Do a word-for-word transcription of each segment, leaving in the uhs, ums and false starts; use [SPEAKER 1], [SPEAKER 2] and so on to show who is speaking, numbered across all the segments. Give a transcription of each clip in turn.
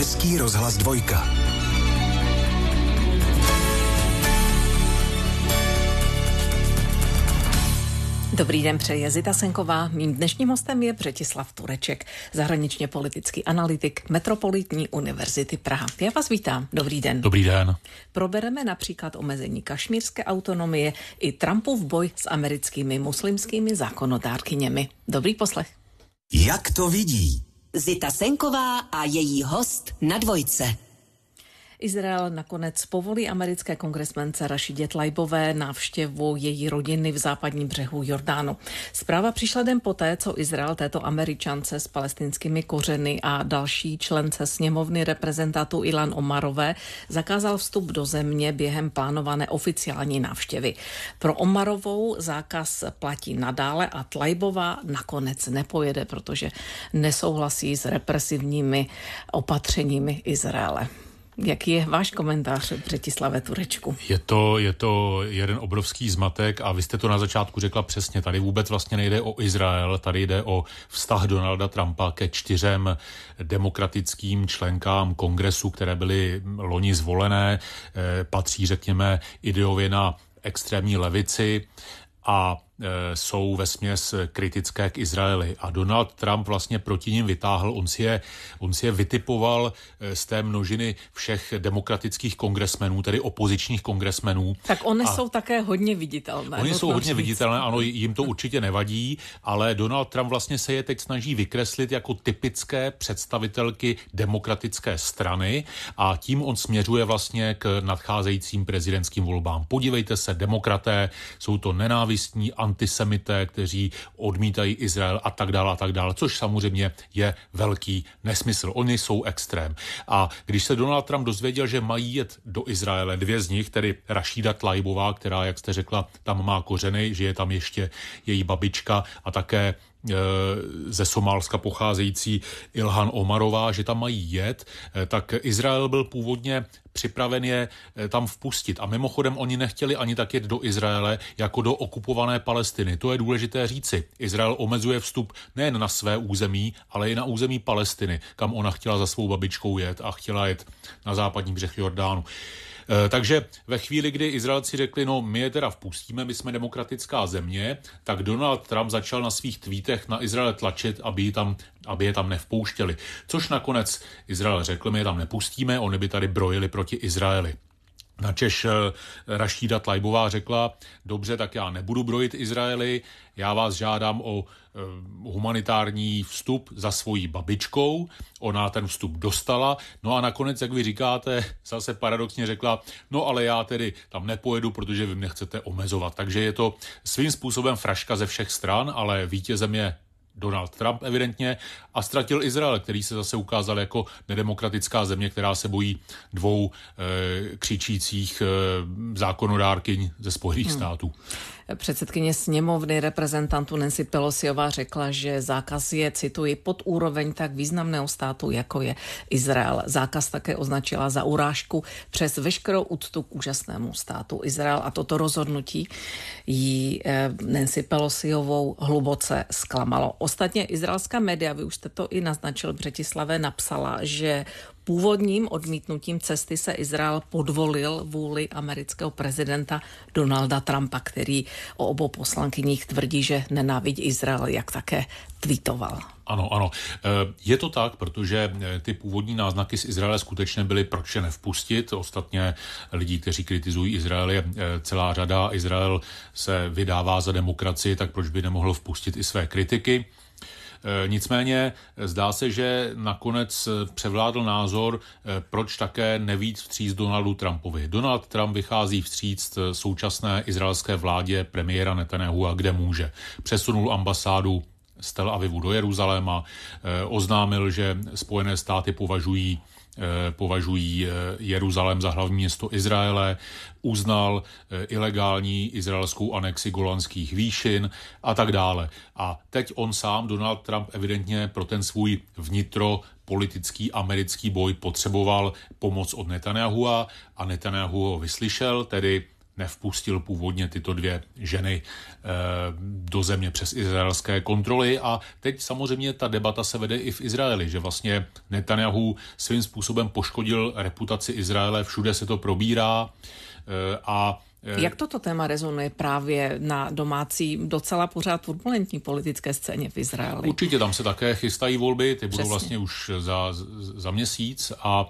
[SPEAKER 1] Český rozhlas dvojka.
[SPEAKER 2] Dobrý den, přeje Zita Senková. Mým dnešním hostem je Břetislav Tureček, zahraničně politický analytik Metropolitní univerzity Praha. Já vás vítám. Dobrý den.
[SPEAKER 3] Dobrý den.
[SPEAKER 2] Probereme například omezení kašmírské autonomie i Trumpův boj s americkými muslimskými zákonodárkyněmi. Dobrý poslech.
[SPEAKER 1] Jak to vidí?
[SPEAKER 4] Zita Senková a její host na dvojce.
[SPEAKER 2] Izrael nakonec povolí americké kongresmence Rašidě Tlaibové návštěvu její rodiny v západním břehu Jordánu. Zpráva přišla den poté, co Izrael této Američance s palestinskými kořeny a další člence sněmovny reprezentantů Ilan Omarové zakázal vstup do země během plánované oficiální návštěvy. Pro Omarovou zákaz platí nadále a Tlaibová nakonec nepojede, protože nesouhlasí s represivními opatřeními Izraele. Jaký je váš komentář, Břetislave Turečku?
[SPEAKER 3] Je to, je to jeden obrovský zmatek a vy jste to na začátku řekla přesně. Tady vůbec vlastně nejde o Izrael, tady jde o vztah Donalda Trumpa ke čtyřem demokratickým členkám kongresu, které byly loni zvolené, patří, řekněme, ideově na extrémní levici a e, jsou vesměs kritické k Izraeli. A Donald Trump vlastně proti nim vytáhl, on si je, on si je vytipoval e, z té množiny všech demokratických kongresmenů, tedy opozičních kongresmenů.
[SPEAKER 2] Tak oni
[SPEAKER 3] a
[SPEAKER 2] jsou také hodně viditelné.
[SPEAKER 3] Oni jsou hodně říct. viditelné, ano, jim to určitě nevadí, ale Donald Trump vlastně se je teď snaží vykreslit jako typické představitelky demokratické strany a tím on směřuje vlastně k nadcházejícím prezidentským volbám. Podívejte se, demokraté, jsou to nenávistní antisemité, kteří odmítají Izrael a tak dále a tak dále, což samozřejmě je velký nesmysl. Oni jsou extrém. A když se Donald Trump dozvěděl, že mají jet do Izraele, dvě z nich, tedy Rašída Tlaibová, která, jak jste řekla, tam má kořeny, že je tam ještě její babička a také ze Somálska pocházející Ilhan Omarová, že tam mají jet, tak Izrael byl původně připraven je tam vpustit. A mimochodem oni nechtěli ani tak jet do Izraele jako do okupované Palestiny. To je důležité říci. Izrael omezuje vstup nejen na své území, ale i na území Palestiny, kam ona chtěla za svou babičkou jet a chtěla jet na západní břeh Jordánu. Takže ve chvíli, kdy Izraelci řekli, no my je teda vpustíme, my jsme demokratická země, tak Donald Trump začal na svých tweetech na Izrael tlačit, aby je tam, aby je tam nevpouštěli. Což nakonec Izrael řekl, my je tam nepustíme, oni by tady brojili proti Izraeli. Načež Rašída Tlaibová řekla, dobře, tak já nebudu brojit Izraeli, já vás žádám o e, humanitární vstup za svojí babičkou, ona ten vstup dostala, no a nakonec, jak vy říkáte, zase paradoxně řekla, no ale já tedy tam nepojedu, protože vy mě chcete omezovat. Takže je to svým způsobem fraška ze všech stran, ale vítězem je Donald Trump evidentně a ztratil Izrael, který se zase ukázal jako nedemokratická země, která se bojí dvou e, křičících e, zákonodárkyň ze Spojených hmm. států.
[SPEAKER 2] Předsedkyně sněmovny reprezentantů Nancy Pelosiová řekla, že zákaz je, cituji, pod úroveň tak významného státu, jako je Izrael. Zákaz také označila za urážku přes veškerou úctu k úžasnému státu Izrael a toto rozhodnutí jí Nancy Pelosiovou hluboce zklamalo. Ostatně izraelská média, vy už jste to i naznačil, Břetislave, napsala, že původním odmítnutím cesty se Izrael podvolil vůli amerického prezidenta Donalda Trumpa, který o obou poslankyních tvrdí, že nenávidí Izrael, jak také tweetoval.
[SPEAKER 3] Ano, ano. Je to tak, protože ty původní náznaky z Izraele skutečně byly, proč je nevpustit. Ostatně lidí, kteří kritizují Izrael, je celá řada. Izrael se vydává za demokracii, tak proč by nemohl vpustit i své kritiky? Nicméně zdá se, že nakonec převládl názor, proč také nevíc vstříc Donaldu Trumpovi. Donald Trump vychází vstříc současné izraelské vládě premiéra Netanyahua, kde může. Přesunul ambasádu z Tel Avivu do Jeruzaléma, oznámil, že Spojené státy považují považují Jeruzalém za hlavní město Izraele, uznal ilegální izraelskou anexi Golanských výšin a tak dále. A teď on sám, Donald Trump, evidentně pro ten svůj vnitropolitický americký boj potřeboval pomoc od Netanyahua a Netanyahu ho vyslyšel, tedy nevpustil původně tyto dvě ženy do země přes izraelské kontroly. A teď samozřejmě ta debata se vede i v Izraeli, že vlastně Netanjahu svým způsobem poškodil reputaci Izraele, všude se to probírá a
[SPEAKER 2] jak toto téma rezonuje právě na domácí, docela pořád turbulentní politické scéně v Izraeli?
[SPEAKER 3] Určitě tam se také chystají volby, ty Přesně. budou vlastně už za, za měsíc a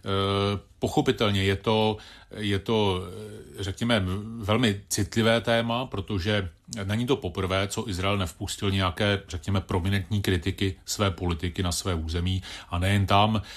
[SPEAKER 3] e, pochopitelně je to, je to, řekněme, velmi citlivé téma, protože není to poprvé, co Izrael nevpustil nějaké, řekněme, prominentní kritiky své politiky na své území a nejen tam. E,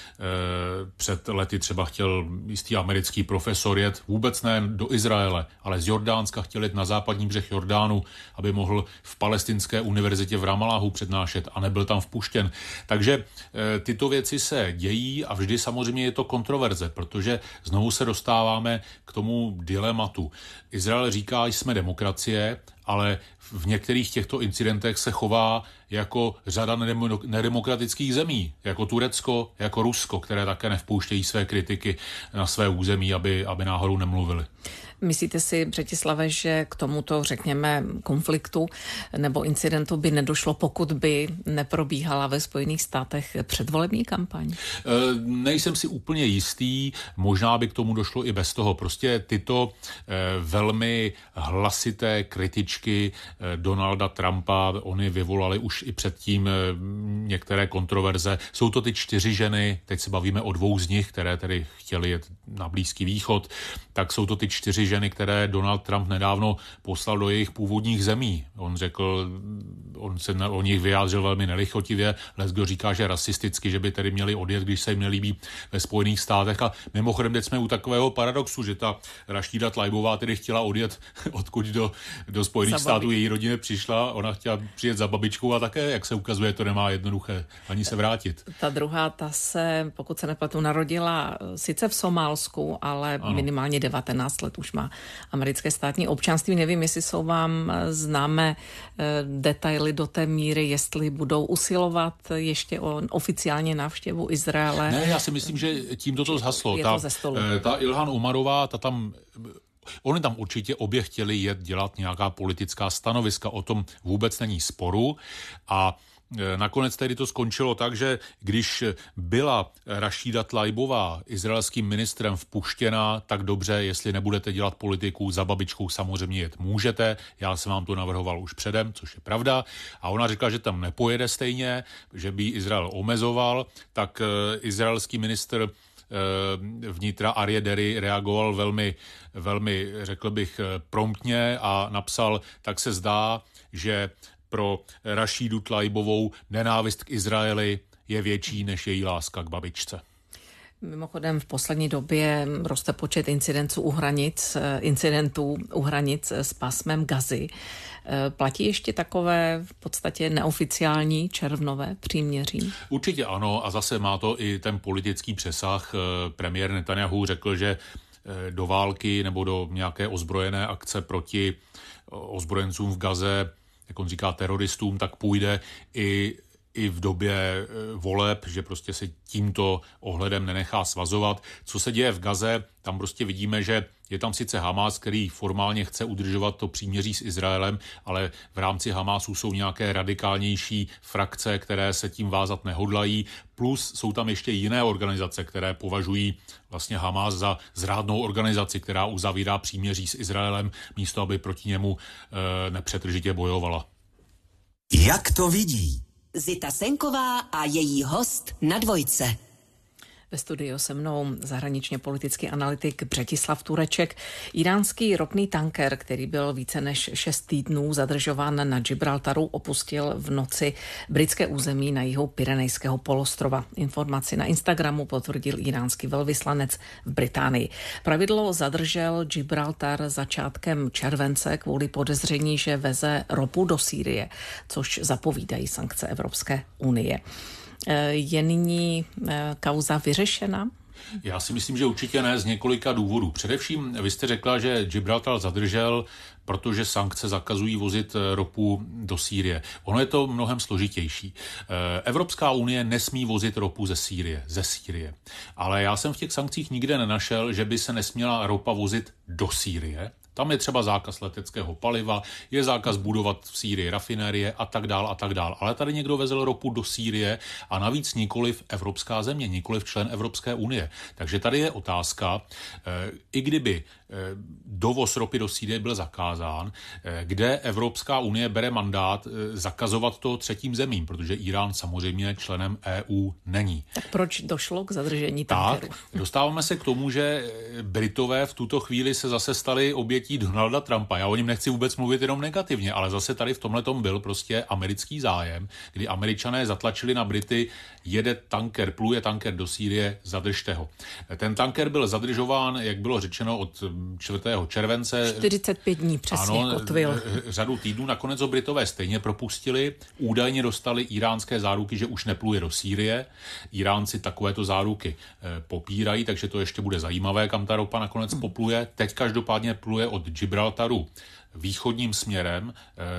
[SPEAKER 3] před lety třeba chtěl jistý americký profesor jet vůbec ne do Izraele, ale z Jordánska chtěl jet na západní břeh Jordánu, aby mohl v palestinské univerzitě v Ramalláhu přednášet a nebyl tam vpuštěn. Takže e, tyto věci se dějí a vždy samozřejmě je to kontroverze, protože znovu se dostáváme k tomu dilematu. Izrael říká, že jsme demokracie, ale v některých těchto incidentech se chová jako řada nedemokratických zemí, jako Turecko, jako Rusko, které také nevpouštějí své kritiky na své území, aby, aby náhodou nemluvili.
[SPEAKER 2] Myslíte si, Břetislave, že k tomuto, řekněme, konfliktu nebo incidentu by nedošlo, pokud by neprobíhala ve Spojených státech předvolební kampaň? E,
[SPEAKER 3] nejsem si úplně jistý, možná by k tomu došlo i bez toho. Prostě tyto e, velmi hlasité kritičky e, Donalda Trumpa, oni vyvolali už i předtím e, některé kontroverze. Jsou to ty čtyři ženy, teď se bavíme o dvou z nich, které tedy chtěly jet na Blízký východ, tak jsou to ty čtyři ženy, které Donald Trump nedávno poslal do jejich původních zemí. On řekl, on se o nich vyjádřil velmi nelichotivě, leckdo říká, že rasisticky, že by tedy měli odjet, když se jim nelíbí ve Spojených státech. A mimochodem, teď jsme u takového paradoxu, že ta Rašída Tlaibová tedy chtěla odjet odkud do, do Spojených států, její rodina přišla, ona chtěla přijet za babičkou a také, jak se ukazuje, to nemá jednoduché ani se vrátit.
[SPEAKER 2] Ta druhá, ta se, pokud se nepletu, narodila sice v Somálsku, ale ano. minimálně devatenáct let už má americké státní občanství. Nevím, jestli jsou vám známé detaily do té míry, jestli budou usilovat ještě o oficiálně návštěvu Izraele.
[SPEAKER 3] Ne, já si myslím, že tím toto zhaslo.
[SPEAKER 2] Je
[SPEAKER 3] ta,
[SPEAKER 2] to ze stolu.
[SPEAKER 3] Ta Ilhan Omarová, ta tam... Oni tam určitě obě chtěli jet dělat nějaká politická stanoviska, o tom vůbec není sporu a nakonec tedy to skončilo tak, že když byla Rašída Tlaibová izraelským ministrem vpuštěna, tak dobře, jestli nebudete dělat politiku, za babičkou samozřejmě jet můžete. Já jsem vám to navrhoval už předem, což je pravda. A ona řekla, že tam nepojede stejně, že by Izrael omezoval, tak izraelský ministr vnitra Aryeh Deri reagoval velmi, velmi, řekl bych, promptně a napsal, tak se zdá, že pro Rašídu Tlaibovou nenávist k Izraeli je větší než její láska k babičce.
[SPEAKER 2] Mimochodem v poslední době roste počet incidentů u hranic, incidentů u hranic s pásmem Gazy. Platí ještě takové v podstatě neoficiální červnové příměří?
[SPEAKER 3] Určitě ano a zase má to i ten politický přesah. Premiér Netanjahu řekl, že do války nebo do nějaké ozbrojené akce proti ozbrojencům v Gaze, jak on říká teroristům, tak půjde i i v době voleb, že prostě se tímto ohledem nenechá svazovat. Co se děje v Gaze, tam prostě vidíme, že je tam sice Hamas, který formálně chce udržovat to příměří s Izraelem, ale v rámci Hamasu jsou nějaké radikálnější frakce, které se tím vázat nehodlají, plus jsou tam ještě jiné organizace, které považují vlastně Hamas za zrádnou organizaci, která uzavírá příměří s Izraelem, místo aby proti němu e, nepřetržitě bojovala.
[SPEAKER 1] Jak to vidí?
[SPEAKER 4] Zita Senková a její host na Dvojce.
[SPEAKER 2] Ve studiu se mnou zahraničně politický analytik Břetislav Tureček. Iránský ropný tanker, který byl více než šest týdnů zadržován na Gibraltaru, opustil v noci britské území na jihu Pyrenejského polostrova. Informaci na Instagramu potvrdil iránský velvyslanec v Británii. Pravidlo zadržel Gibraltar začátkem července kvůli podezření, že veze ropu do Sýrie, což zapovídají sankce Evropské unie. Je nyní kauza vyřešena?
[SPEAKER 3] Já si myslím, že určitě ne z několika důvodů. Především vy jste řekla, že Gibraltar zadržel, protože sankce zakazují vozit ropu do Sýrie. Ono je to mnohem složitější. Evropská unie nesmí vozit ropu ze Sýrie, ze Sýrie. Ale já jsem v těch sankcích nikde nenašel, že by se nesměla ropa vozit do Sýrie. Tam je třeba zákaz leteckého paliva, je zákaz budovat v Sýrii rafinérie a tak dál a tak dál. Ale tady někdo vezl ropu do Sýrie a navíc nikoliv evropská země, nikoliv člen Evropské unie. Takže tady je otázka, i kdyby dovoz ropy do Sýrie byl zakázán, kde Evropská unie bere mandát zakazovat to třetím zemím, protože Irán samozřejmě členem E U není.
[SPEAKER 2] Tak proč došlo k zadržení tankeru?
[SPEAKER 3] Tak, dostáváme se k tomu, že Britové v tuto chvíli se zase stali obětí Donalda Trumpa. Já o něm nechci vůbec mluvit jenom negativně, ale zase tady v tomhletom byl prostě americký zájem, kdy Američané zatlačili na Brity, jede tanker, pluje tanker do Sýrie, zadržte ho. Ten tanker byl zadržován, jak bylo řečeno, od čtvrtého července.
[SPEAKER 2] čtyřicet pět dní přesně
[SPEAKER 3] ano,
[SPEAKER 2] kotvil.
[SPEAKER 3] Řadu týdnů, nakonec ho Britové stejně propustili. Údajně dostali iránské záruky, že už nepluje do Sýrie. Iránci takovéto záruky popírají, takže to ještě bude zajímavé, kam ta ropa nakonec popluje. Teď každopádně pluje od Gibraltaru východním směrem,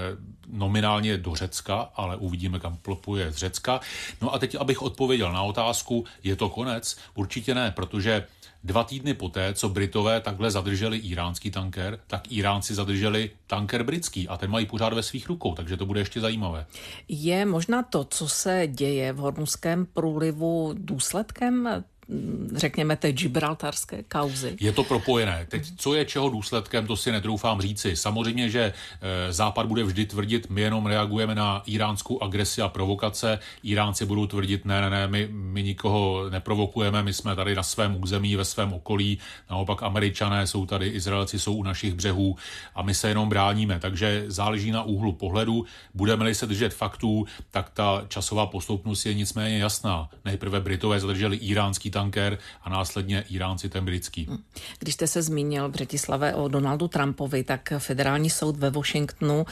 [SPEAKER 3] nominálně do Řecka, ale uvidíme, kam plopuje z Řecka. No a teď, abych odpověděl na otázku, je to konec? Určitě ne, protože dva týdny poté, co Britové takhle zadrželi iránský tanker, tak Iránci zadrželi tanker britský a ten mají pořád ve svých rukou, takže to bude ještě zajímavé.
[SPEAKER 2] Je možná to, co se děje v Hormuzském průlivu, důsledkem, řekněme, té gibraltarské kauzy?
[SPEAKER 3] Je to propojené. Teď, co je čeho důsledkem, to si netroufám říci. Samozřejmě, že e, Západ bude vždy tvrdit, my jenom reagujeme na iránskou agresi a provokace. Iránci budou tvrdit, ne, ne, ne, my, my nikoho neprovokujeme, my jsme tady na svém území, ve svém okolí. Naopak Američané jsou tady, Izraelci jsou u našich břehů a my se jenom bráníme. Takže záleží na úhlu pohledu. Budeme-li se držet faktů, tak ta časová postupnost je nicméně jasná. Nejprve Britové zadrželi iránský tanker a následně Iránci ten britský.
[SPEAKER 2] Když jste se zmínil, Břetislave, o Donaldu Trumpovi, tak federální soud ve Washingtonu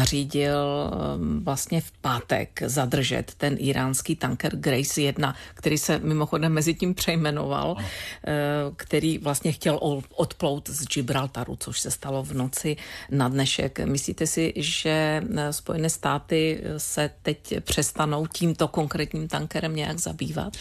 [SPEAKER 2] nařídil vlastně v pátek zadržet ten iránský tanker Grace jedna, který se mimochodem mezi tím přejmenoval, ano. který vlastně chtěl odplout z Gibraltaru, což se stalo v noci na dnešek. Myslíte si, že Spojené státy se teď přestanou tímto konkrétním tankerem nějak zabývat?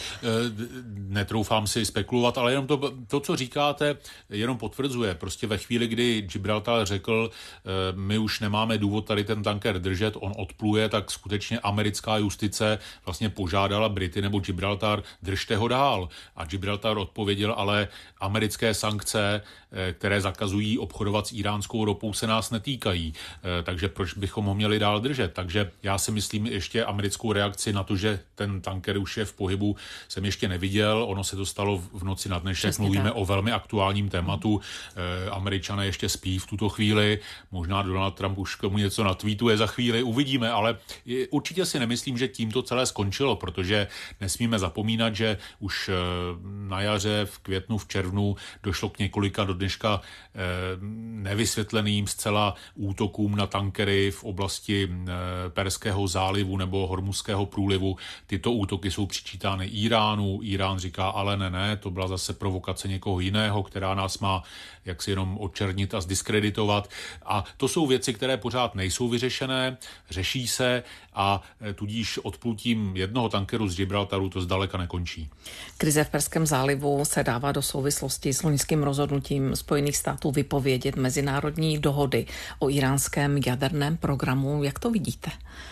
[SPEAKER 3] Ne Netroufám si spekulovat, ale jenom to, to, co říkáte, jenom potvrzuje. Prostě ve chvíli, kdy Gibraltar řekl, my už nemáme důvod tady ten tanker držet, on odpluje, tak skutečně americká justice vlastně požádala Brity nebo Gibraltar, držte ho dál. A Gibraltar odpověděl, ale americké sankce, které zakazují obchodovat s iránskou ropou, se nás netýkají. Takže proč bychom ho měli dál držet? Takže já si myslím, ještě americkou reakci na to, že ten tanker už je v pohybu, jsem ještě neviděl. Ono se to stalo v noci na dnešek. Přesně Mluvíme tak. o velmi aktuálním tématu. E, Američané ještě spí v tuto chvíli. Možná Donald Trump už k tomu něco natweetuje za chvíli. Uvidíme, ale je, určitě si nemyslím, že tím to celé skončilo, protože nesmíme zapomínat, že už e, na jaře, v květnu, v červnu došlo k několika do dneška e, nevysvětleným zcela útokům na tankery v oblasti e, Perského zálivu nebo Hormuzského průlivu. Tyto útoky jsou přičítány Iránu. Irán říká, ale ne, ne, to byla zase provokace někoho jiného, která nás má jaksi jenom odčernit a zdiskreditovat. A to jsou věci, které pořád nejsou vyřešené, řeší se a tudíž odplutím jednoho tankeru z Gibraltaru to zdaleka nekončí.
[SPEAKER 2] Krize v Perském zálivu se dává do souvislosti s loňským rozhodnutím Spojených států vypovědět mezinárodní dohody o iránském jaderném programu. Jak to vidíte?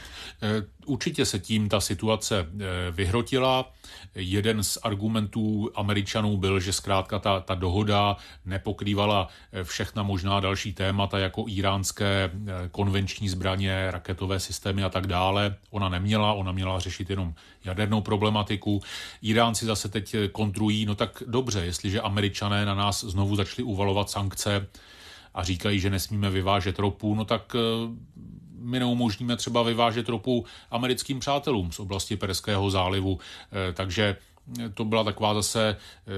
[SPEAKER 3] Určitě se tím ta situace vyhrotila. Jeden z argumentů Američanů byl, že zkrátka ta, ta dohoda nepokrývala všechna možná další témata, jako iránské konvenční zbraně, raketové systémy a tak dále. Ona neměla, ona měla řešit jenom jadernou problematiku. Iránci zase teď kontrují, no tak dobře, jestliže Američané na nás znovu začali uvalovat sankce a říkají, že nesmíme vyvážet ropu, no tak my neumožníme třeba vyvážet ropu americkým přátelům z oblasti Perského zálivu. Takže to byla taková zase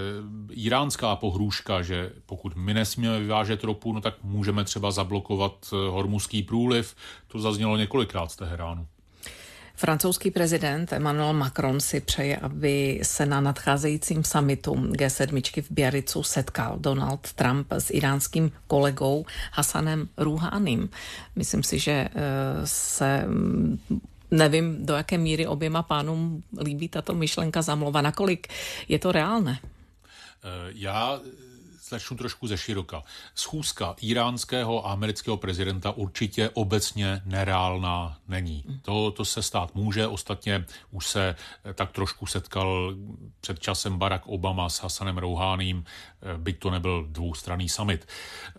[SPEAKER 3] iránská pohrůžka, že pokud my nesmíme vyvážet ropu, no tak můžeme třeba zablokovat Hormuzský průliv. To zaznělo několikrát z Teheránu.
[SPEAKER 2] Francouzský prezident Emmanuel Macron si přeje, aby se na nadcházejícím summitu G sedm v Biarritzu setkal Donald Trump s iránským kolegou Hassanem Rouhaním. Myslím si, že se... Nevím, do jaké míry oběma pánům líbí tato myšlenka zamluva. Nakolik je to reálné?
[SPEAKER 3] Já začnu trošku ze široka. Schůzka iránského a amerického prezidenta určitě obecně nereálná není. To, to se stát může, ostatně už se tak trošku setkal před časem Barack Obama s Hassanem Rouháním, byť to nebyl dvoustranný summit.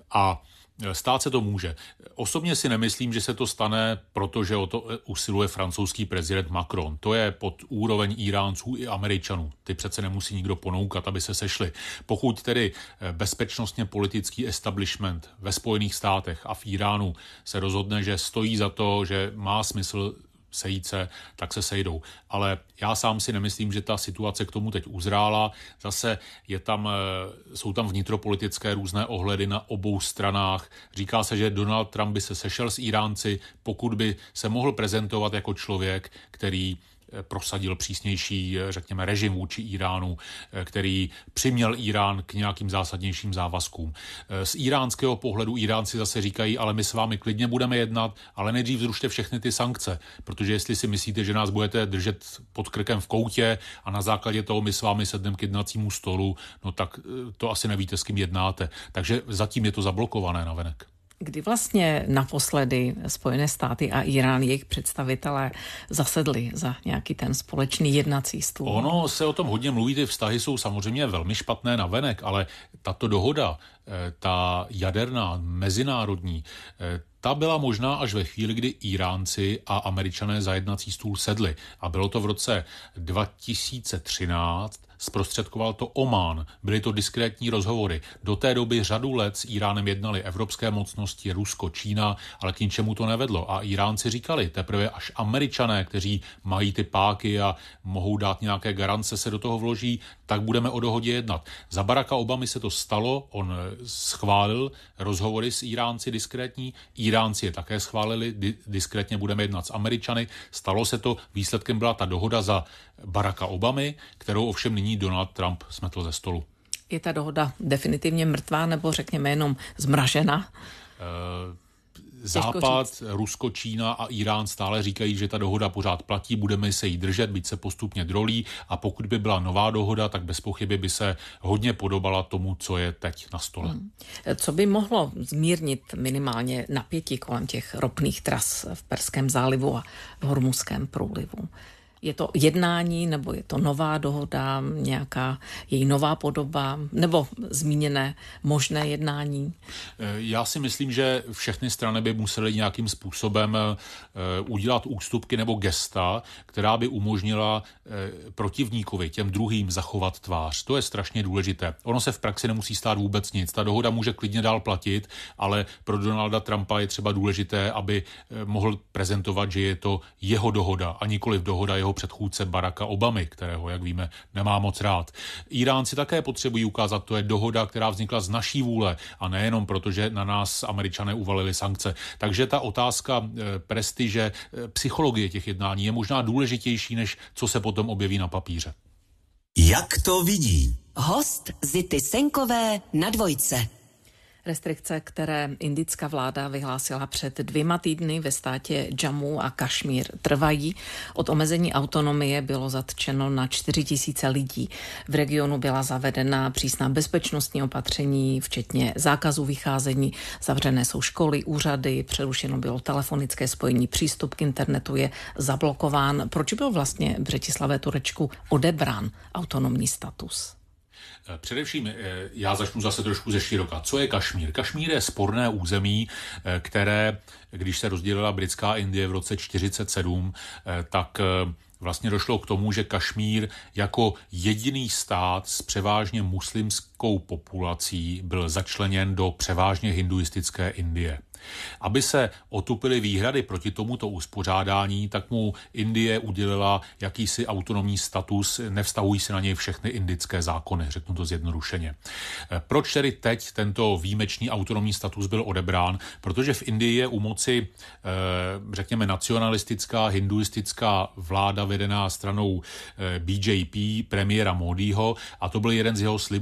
[SPEAKER 3] A stát se to může. Osobně si nemyslím, že se to stane, protože o to usiluje francouzský prezident Macron. To je pod úroveň Iránců i Američanů. Ty přece nemusí nikdo ponoukat, aby se sešli. Pokud tedy bezpečnostně politický establishment ve Spojených státech a v Iránu se rozhodne, že stojí za to, že má smysl sejít se, tak se sejdou. Ale já sám si nemyslím, že ta situace k tomu teď uzrála. Zase je tam, jsou tam vnitropolitické různé ohledy na obou stranách. Říká se, že Donald Trump by se sešel s Iránci, pokud by se mohl prezentovat jako člověk, který prosadil přísnější, řekněme, režim vůči Iránu, který přiměl Irán k nějakým zásadnějším závazkům. Z iránského pohledu Iránci zase říkají, ale my s vámi klidně budeme jednat, ale nejdřív zrušte všechny ty sankce, protože jestli si myslíte, že nás budete držet pod krkem v koutě a na základě toho my s vámi sedneme k jednacímu stolu, no tak to asi nevíte, s kým jednáte. Takže zatím je to zablokované navenek.
[SPEAKER 2] Kdy vlastně naposledy Spojené státy a Irán, jejich představitelé, zasedli za nějaký ten společný jednací stůl?
[SPEAKER 3] Ono se o tom hodně mluví, ty vztahy jsou samozřejmě velmi špatné navenek, ale tato dohoda, ta jaderná, mezinárodní, ta byla možná až ve chvíli, kdy Iránci a Američané za jednací stůl sedli. A bylo to v roce dva tisíce třináct, zprostředkoval to Omán. Byly to diskrétní rozhovory. Do té doby řadu let s Iránem jednali evropské mocnosti, Rusko, Čína, ale k ničemu to nevedlo. A Iránci říkali, teprve až Američané, kteří mají ty páky a mohou dát nějaké garance, se do toho vloží, tak budeme o dohodě jednat. Za Baracka Obamy se to stalo, on schválil rozhovory s Iránci diskrétní, Iránci je také schválili, diskrétně budeme jednat s Američany. Stalo se to, výsledkem byla ta dohoda za Baracka Obamy, kterou ovšem nyní Donald Trump smetl ze stolu.
[SPEAKER 2] Je ta dohoda definitivně mrtvá, nebo řekněme jenom zmražena?
[SPEAKER 3] E- Západ, Rusko, Čína a Irán stále říkají, že ta dohoda pořád platí, budeme se jí držet, byť se postupně drolí, a pokud by byla nová dohoda, tak bez pochyby by se hodně podobala tomu, co je teď na stole. Hmm.
[SPEAKER 2] Co by mohlo zmírnit minimálně napětí kolem těch ropných tras v Perském zálivu a v Hormuzském průlivu? Je to jednání, nebo je to nová dohoda, nějaká její nová podoba, nebo zmíněné možné jednání?
[SPEAKER 3] Já si myslím, že všechny strany by musely nějakým způsobem udělat ústupky nebo gesta, která by umožnila protivníkovi, těm druhým, zachovat tvář. To je strašně důležité. Ono se v praxi nemusí stát vůbec nic. Ta dohoda může klidně dál platit, ale pro Donalda Trumpa je třeba důležité, aby mohl prezentovat, že je to jeho dohoda a nikoliv dohoda jeho předchůdce Baracka Obamy, kterého, jak víme, nemá moc rád. Iránci také potřebují ukázat, to je dohoda, která vznikla z naší vůle a nejenom proto, že na nás Američané uvalili sankce. Takže ta otázka prestiže, psychologie těch jednání je možná důležitější, než co se potom objeví na papíře.
[SPEAKER 1] Jak to vidí?
[SPEAKER 4] Host Zity Senkové na Dvojce.
[SPEAKER 2] Restrikce, které indická vláda vyhlásila před dvěma týdny ve státě Jammu a Kašmír, trvají. Od omezení autonomie bylo zatčeno na čtyři tisíce lidí. V regionu byla zavedena přísná bezpečnostní opatření, včetně zákazu vycházení. Zavřené jsou školy, úřady, přerušeno bylo telefonické spojení, přístup k internetu je zablokován. Proč byl vlastně Břetislavé Turečku odebrán autonomní status?
[SPEAKER 3] Především já začnu zase trošku ze široka. Co je Kašmír? Kašmír je sporné území, které, když se rozdělila britská Indie v roce čtyřicet sedm, tak vlastně došlo k tomu, že Kašmír jako jediný stát s převážně muslimskou populací byl začleněn do převážně hinduistické Indie. Aby se otupily výhrady proti tomuto uspořádání, tak mu Indie udělila jakýsi autonomní status, nevztahují se na něj všechny indické zákony, řeknu to zjednodušeně. Proč tedy teď tento výjimečný autonomní status byl odebrán? Protože v Indii je u moci, řekněme, nacionalistická, hinduistická vláda vedená stranou B J P, premiéra Módího, a to byl jeden z jeho slibů, že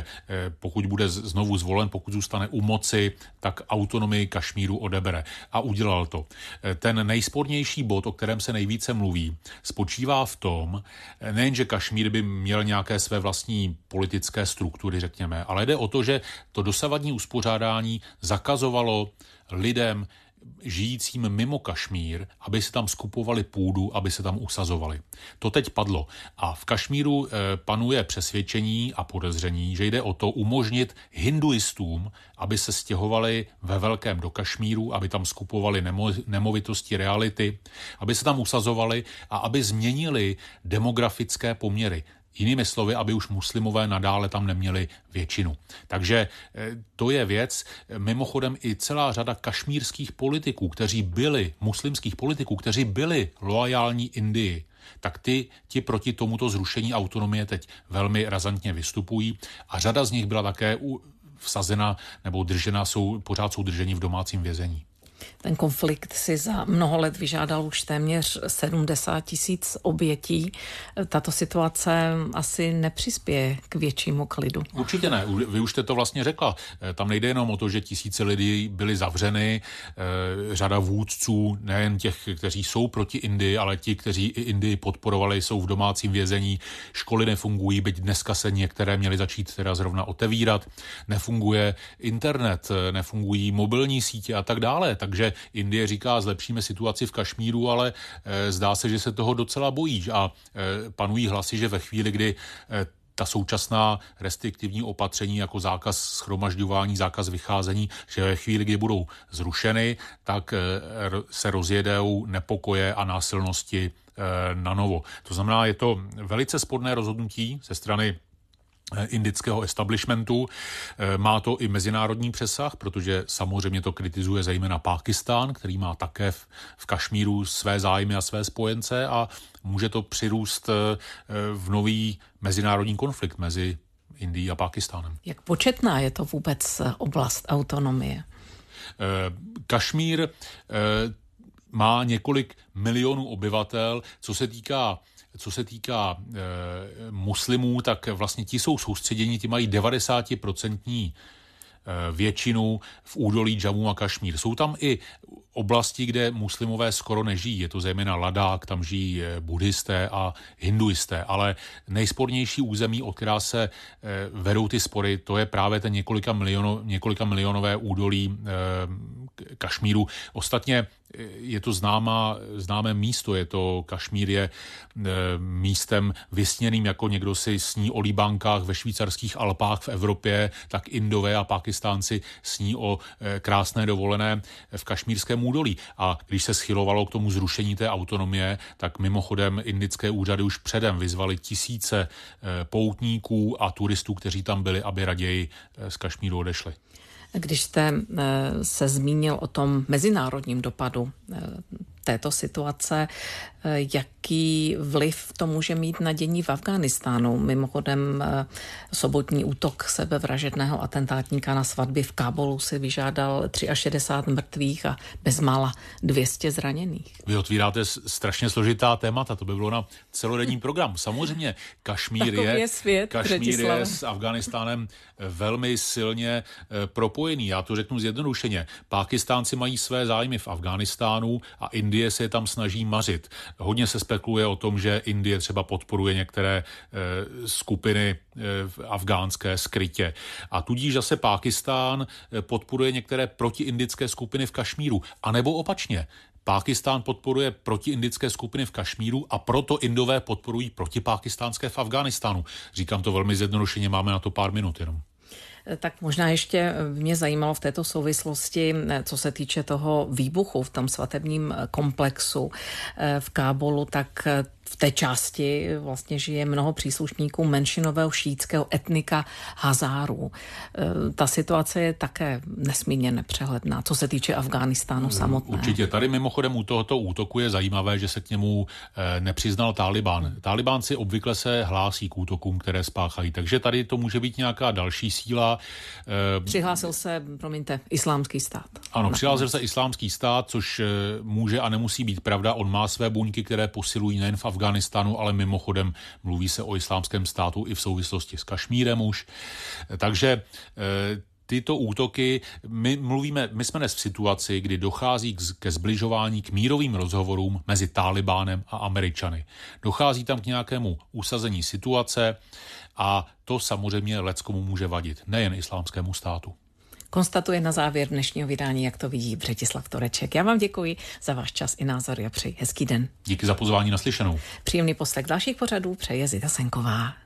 [SPEAKER 3] pokud bude znovu zvolen, pokud zůstane u moci, tak autonomii Kašmíru odebere. A udělal to. Ten nejspornější bod, o kterém se nejvíce mluví, spočívá v tom, nejen, že Kašmír by měl nějaké své vlastní politické struktury, řekněme, ale jde o to, že to dosavadní uspořádání zakazovalo lidem žijícím mimo Kašmír, aby se tam skupovali půdu, aby se tam usazovali. To teď padlo. A v Kašmíru e, panuje přesvědčení a podezření, že jde o to umožnit hinduistům, aby se stěhovali ve velkém do Kašmíru, aby tam skupovali nemo, nemovitosti, reality, aby se tam usazovali a aby změnili demografické poměry. Jinými slovy, aby už muslimové nadále tam neměli většinu. Takže to je věc, mimochodem i celá řada kašmírských politiků, kteří byli, muslimských politiků, kteří byli loajální Indii, tak ty, ti proti tomuto zrušení autonomie teď velmi razantně vystupují a řada z nich byla také vsazena nebo držena, jsou, pořád jsou drženi v domácím vězení.
[SPEAKER 2] Ten konflikt si za mnoho let vyžádal už téměř sedmdesát tisíc obětí. Tato situace asi nepřispěje k většímu klidu.
[SPEAKER 3] Určitě ne. Vy už jste to vlastně řekla. Tam nejde jenom o to, že tisíce lidí byly zavřeny, řada vůdců, nejen těch, kteří jsou proti Indii, ale ti, kteří i Indii podporovali, jsou v domácím vězení. Školy nefungují, byť dneska se některé měly začít teda zrovna otevírat. Nefunguje internet, nefungují mobilní sítě a tak dále. Takže Indie říká, zlepšíme situaci v Kašmíru, ale e, zdá se, že se toho docela bojí. A e, panují hlasy, že ve chvíli, kdy e, ta současná restriktivní opatření jako zákaz shromažďování, zákaz vycházení, že ve chvíli, kdy budou zrušeny, tak e, se rozjedou nepokoje a násilnosti e, na novo. To znamená, je to velice sporné rozhodnutí ze strany indického establishmentu. Má to i mezinárodní přesah, protože samozřejmě to kritizuje zejména Pákistán, který má také v, v Kašmíru své zájmy a své spojence a může to přirůst v nový mezinárodní konflikt mezi Indií a Pákistánem.
[SPEAKER 2] Jak početná je to vůbec oblast autonomie?
[SPEAKER 3] Kašmír má několik milionů obyvatel, co se týká Co se týká e, muslimů, tak vlastně ti jsou soustředěni, ti mají devadesát procent e, většinu v údolí Džammu a Kašmír. Jsou tam i oblasti, kde muslimové skoro nežijí. Je to zejména Ladák, tam žijí buddhisté a hinduisté, ale nejspornější území, o která se e, vedou ty spory, to je právě ten několika, miliono, několika milionové údolí e, Kašmíru. Ostatně je to známá, známé místo, je to Kašmír je e, místem vysněným, jako někdo si sní o Líbánkách ve švýcarských Alpách v Evropě, tak Indové a Pákistánci sní o e, krásné dovolené v kašmírském údolí. A když se schylovalo k tomu zrušení té autonomie, tak mimochodem indické úřady už předem vyzvali tisíce e, poutníků a turistů, kteří tam byli, aby raději e, z Kašmíru odešli.
[SPEAKER 2] Když jste se zmínil o tom mezinárodním dopadu této situace, jaký vliv to může mít na dění v Afghánistánu? Mimochodem sobotní útok sebevražedného atentátníka na svatbě v Kábulu si vyžádal šedesát tři mrtvých a bezmála dvě stě zraněných.
[SPEAKER 3] Vy otvíráte strašně složitá témata, to by bylo na celodenní program. Samozřejmě Kašmír je,
[SPEAKER 2] je, svět,
[SPEAKER 3] Kašmír je s Afghánistánem velmi silně propojený. Já to řeknu zjednodušeně. Pákistánci mají své zájmy v Afghánistánu a Indie se je tam snaží mařit. Hodně se spekuluje o tom, že Indie třeba podporuje některé e, skupiny e, afgánské skrytě. A tudíž zase Pákistán podporuje některé protiindické skupiny v Kašmíru. A nebo opačně. Pákistán podporuje protiindické skupiny v Kašmíru a proto Indové podporují protipákistánské v Afghánistánu. Říkám to velmi zjednodušeně, máme na to pár minut jenom.
[SPEAKER 2] Tak možná ještě mě zajímalo v této souvislosti, co se týče toho výbuchu v tom svatebním komplexu v Kábulu, tak v té části vlastně žije mnoho příslušníků menšinového šíitského etnika Hazárů. Ta situace je také nesmírně nepřehledná, co se týče Afghánistánu samotného.
[SPEAKER 3] Určitě. Tady mimochodem u tohoto útoku je zajímavé, že se k němu nepřiznal Tálibán. Tálibánci obvykle se hlásí k útokům, které spáchají, takže tady to může být nějaká další síla.
[SPEAKER 2] Přihlásil se, promiňte, Islámský stát.
[SPEAKER 3] Ano, přihlásil se Islámský stát, což může a nemusí být pravda. On má své buňky, které posilují nejen v Afghánistánu, ale mimochodem mluví se o islámském státu i v souvislosti s Kašmírem už. Takže tyto útoky, my mluvíme, my jsme dnes v situaci, kdy dochází ke zbližování, k mírovým rozhovorům mezi Tálibánem a Američany. Dochází tam k nějakému usazení situace a to samozřejmě leckomu může vadit, nejen islámskému státu.
[SPEAKER 2] Konstatuje na závěr dnešního vydání, jak to vidí Břetislav Toreček. Já vám děkuji za váš čas i názory a přeji hezký den.
[SPEAKER 3] Díky za pozvání, naslyšenou.
[SPEAKER 2] Příjemný poslech dalších pořadů přeje Zita Senková.